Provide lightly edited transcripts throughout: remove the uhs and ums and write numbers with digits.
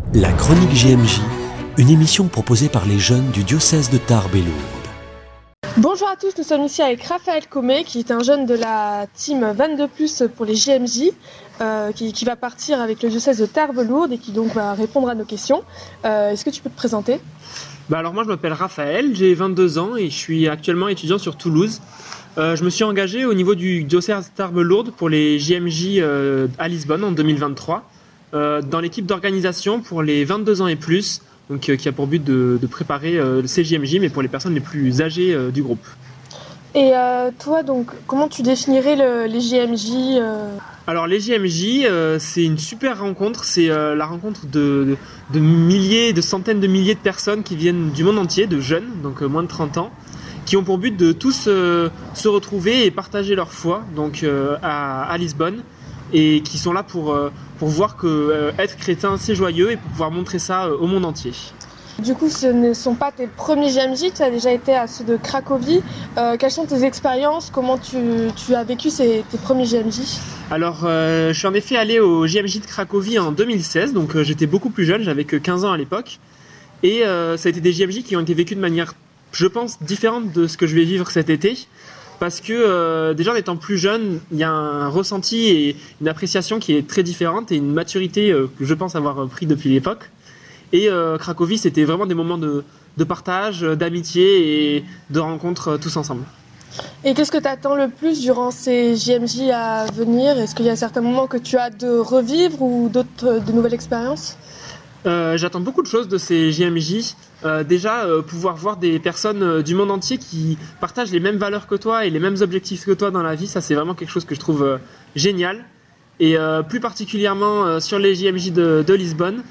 La chronique JMJ, une émission proposée par les jeunes du diocèse de Tarbes et Lourdes. Bonjour à tous, nous sommes ici avec Raphaël Comé, qui est un jeune de la team 22+, pour les JMJ, qui va partir avec le diocèse de Tarbes-Lourdes et qui donc va répondre à nos questions. Est-ce que tu peux te présenter ? Alors moi je m'appelle Raphaël, j'ai 22 ans et je suis actuellement étudiant sur Toulouse. Je me suis engagé au niveau du diocèse Tarbes-Lourdes pour les JMJ à Lisbonne en 2023, dans l'équipe d'organisation pour les 22 ans et plus, donc, qui a pour but de préparer ces JMJ, mais pour les personnes les plus âgées du groupe. Et toi, donc, comment tu définirais les JMJ Alors les JMJ, c'est une super rencontre, c'est la rencontre de milliers, de centaines de milliers de personnes qui viennent du monde entier, de jeunes, donc moins de 30 ans, qui ont pour but de tous se retrouver et partager leur foi donc, à Lisbonne, et qui sont là pour voir que être chrétien c'est joyeux et pour pouvoir montrer ça au monde entier. Du coup, ce ne sont pas tes premiers JMJ, tu as déjà été à ceux de Cracovie. Quelles sont tes expériences ? Comment tu as vécu tes premiers JMJ ? Alors, je suis en effet allé au JMJ de Cracovie en 2016, donc j'étais beaucoup plus jeune, j'avais que 15 ans à l'époque. Et ça a été des JMJ qui ont été vécus de manière, je pense, différente de ce que je vais vivre cet été. Parce que déjà en étant plus jeune, il y a un ressenti et une appréciation qui est très différente et une maturité que je pense avoir pris depuis l'époque. Et Cracovie, c'était vraiment des moments de partage, d'amitié et de rencontres tous ensemble. Et qu'est-ce que tu attends le plus durant ces JMJ à venir ? Est-ce qu'il y a certains moments que tu as hâte de revivre ou d'autres, de nouvelles expériences ? J'attends beaucoup de choses de ces JMJ. Déjà, pouvoir voir des personnes du monde entier qui partagent les mêmes valeurs que toi et les mêmes objectifs que toi dans la vie, ça c'est vraiment quelque chose que je trouve génial. Et plus particulièrement sur les JMJ de Lisbonne,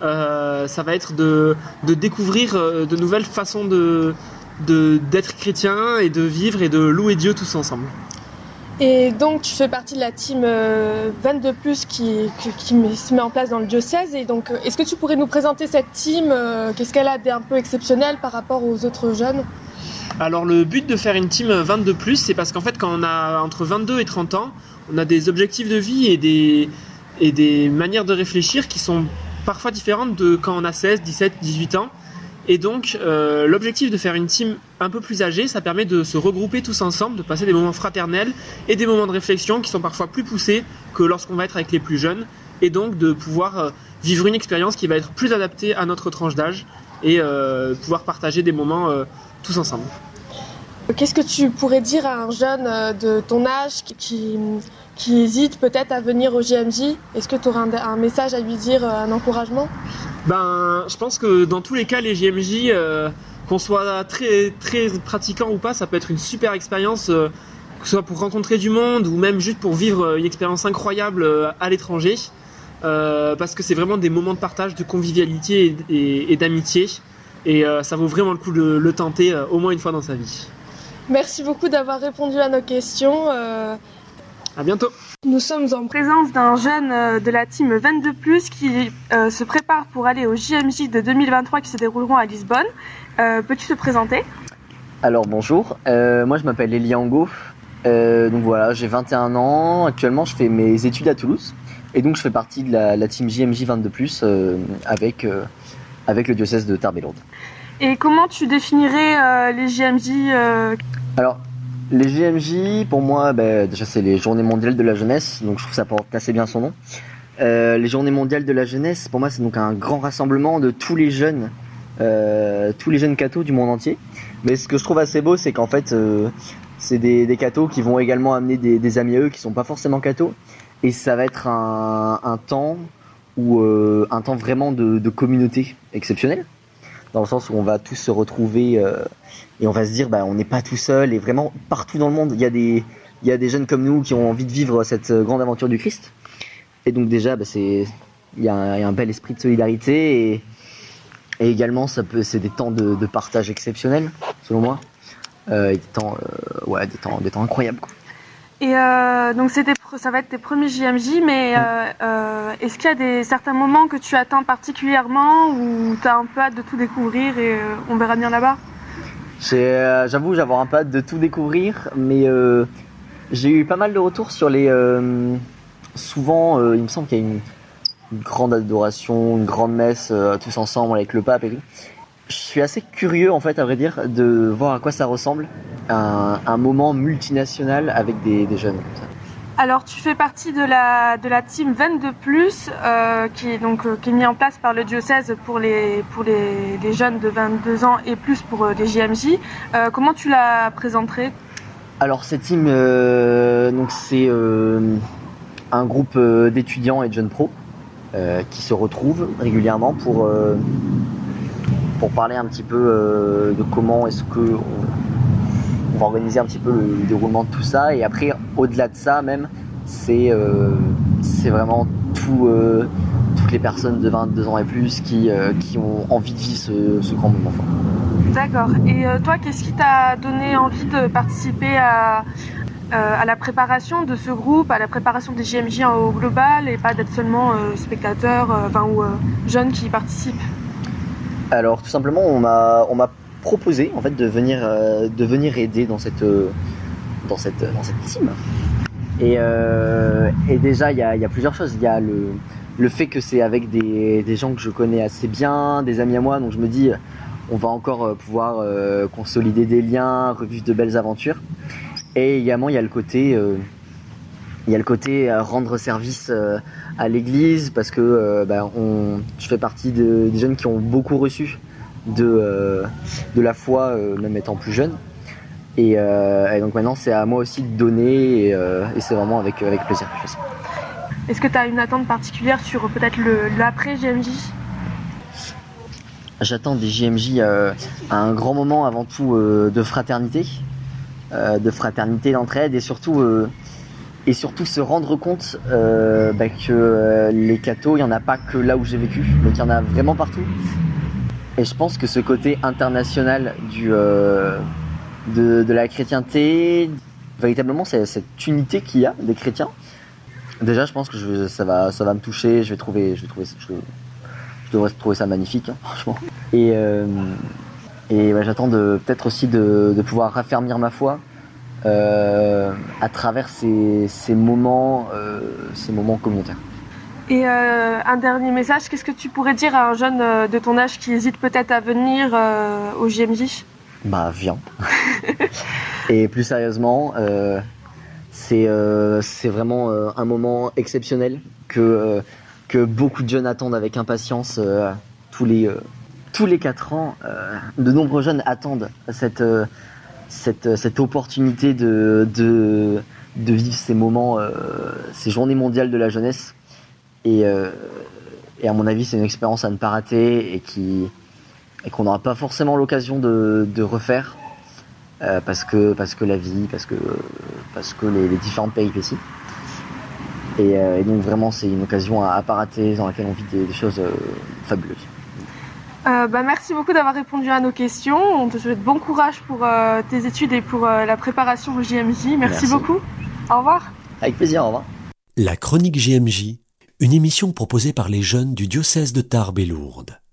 ça va être de découvrir de nouvelles façons d'être chrétien et de vivre et de louer Dieu tous ensemble. Et donc tu fais partie de la team 22+, qui se met en place dans le diocèse. Et donc, est-ce que tu pourrais nous présenter cette team ? Qu'est-ce qu'elle a d'un peu exceptionnel par rapport aux autres jeunes ? Alors le but de faire une team 22+, c'est parce qu'en fait quand on a entre 22 et 30 ans, on a des objectifs de vie et des manières de réfléchir qui sont parfois différentes de quand on a 16, 17, 18 ans. Et donc, l'objectif de faire une team un peu plus âgée, ça permet de se regrouper tous ensemble, de passer des moments fraternels et des moments de réflexion qui sont parfois plus poussés que lorsqu'on va être avec les plus jeunes. Et donc, de pouvoir vivre une expérience qui va être plus adaptée à notre tranche d'âge et pouvoir partager des moments tous ensemble. Qu'est-ce que tu pourrais dire à un jeune de ton âge qui hésite peut-être à venir au JMJ ? Est-ce que tu aurais un message à lui dire, un encouragement ? Je pense que dans tous les cas, les JMJ, qu'on soit très, très pratiquant ou pas, ça peut être une super expérience, que ce soit pour rencontrer du monde ou même juste pour vivre une expérience incroyable à l'étranger, parce que c'est vraiment des moments de partage, de convivialité et d'amitié, et ça vaut vraiment le coup de le tenter au moins une fois dans sa vie. Merci beaucoup d'avoir répondu à nos questions. À bientôt. Nous sommes en présence d'un jeune de la team 22+, qui se prépare pour aller au JMJ de 2023 qui se dérouleront à Lisbonne. Peux-tu te présenter ? Alors bonjour, moi je m'appelle Eliango, donc voilà, j'ai 21 ans, actuellement je fais mes études à Toulouse et donc je fais partie de la team JMJ 22+, avec le diocèse de Tarbes et Lourdes. Et comment tu définirais les JMJ Alors, les JMJ, pour moi, déjà c'est les Journées mondiales de la jeunesse, donc je trouve que ça porte assez bien son nom. Les Journées mondiales de la jeunesse, pour moi, c'est donc un grand rassemblement de tous les jeunes cathos du monde entier. Mais ce que je trouve assez beau, c'est qu'en fait, c'est des cathos qui vont également amener des amis à eux qui sont pas forcément cathos. Et ça va être un temps vraiment de communauté exceptionnelle, dans le sens où on va tous se retrouver et on va se dire on n'est pas tout seul, et vraiment partout dans le monde il y a des jeunes comme nous qui ont envie de vivre cette grande aventure du Christ. Et donc déjà il y a un bel esprit de solidarité et également c'est des temps de partage exceptionnels selon moi, et des temps incroyables quoi. Et donc ça va être tes premiers JMJ, mais est-ce qu'il y a certains moments que tu attends particulièrement ou tu as un peu hâte de tout découvrir et on verra bien là-bas ? J'avoue avoir un peu hâte de tout découvrir, mais j'ai eu pas mal de retours sur les... souvent, il me semble qu'il y a une grande adoration, une grande messe, tous ensemble avec le pape et tout. Je suis assez curieux en fait, à vrai dire, de voir à quoi ça ressemble un moment multinational avec des jeunes comme ça. Alors tu fais partie de la team 22+, qui est mis en place par le diocèse pour les jeunes de 22 ans et plus pour les JMJ. Comment tu la présenterais? Alors cette team, donc c'est un groupe d'étudiants et de jeunes pros qui se retrouvent régulièrement pour parler un petit peu de comment est-ce que on va organiser un petit peu le déroulement de tout ça. Et après, au-delà de ça même, c'est vraiment toutes les personnes de 22 ans et plus qui ont envie de vivre ce grand moment fort. D'accord. Et toi, qu'est-ce qui t'a donné envie de participer à la préparation de ce groupe, à la préparation des JMJ au global, et pas d'être seulement spectateur ou jeune qui participe? Alors tout simplement, on m'a proposé en fait de venir aider dans cette team. Et déjà il y a plusieurs choses. Il y a le fait que c'est avec des gens que je connais assez bien, des amis à moi, donc je me dis on va encore pouvoir consolider des liens, revivre de belles aventures. Et également il y a le côté rendre service à l'église, parce que je fais partie des jeunes qui ont beaucoup reçu de la foi, même étant plus jeune. Et donc maintenant c'est à moi aussi de donner, et c'est vraiment avec plaisir que je fais ça. Est-ce que tu as une attente particulière sur peut-être l'après JMJ? J'attends des JMJ un grand moment avant tout de fraternité, d'entraide, et surtout se rendre compte que les cathos, il n'y en a pas que là où j'ai vécu, mais qu'il y en a vraiment partout. Et je pense que ce côté international de la chrétienté, véritablement, c'est cette unité qu'il y a des chrétiens. Déjà, je pense que ça va me toucher. Je devrais trouver ça magnifique, hein, franchement. Et j'attends peut-être aussi de pouvoir raffermir ma foi à travers ces moments communautaires. Et un dernier message, qu'est-ce que tu pourrais dire à un jeune de ton âge qui hésite peut-être à venir au JMJ? Bah viens. Et plus sérieusement, c'est vraiment un moment exceptionnel que beaucoup de jeunes attendent avec impatience. Tous les 4 ans, de nombreux jeunes attendent cette opportunité de vivre ces moments, ces journées mondiales de la jeunesse. Et à mon avis, c'est une expérience à ne pas rater, et qu'on n'aura pas forcément l'occasion de refaire, parce que la vie, parce que les différentes péripéties. Et donc vraiment, c'est une occasion à pas rater, dans laquelle on vit des choses fabuleuses. Merci beaucoup d'avoir répondu à nos questions. On te souhaite bon courage pour tes études et pour la préparation au JMJ. Merci beaucoup. Au revoir. Avec plaisir, au revoir. La chronique JMJ, une émission proposée par les jeunes du diocèse de Tarbes et Lourdes.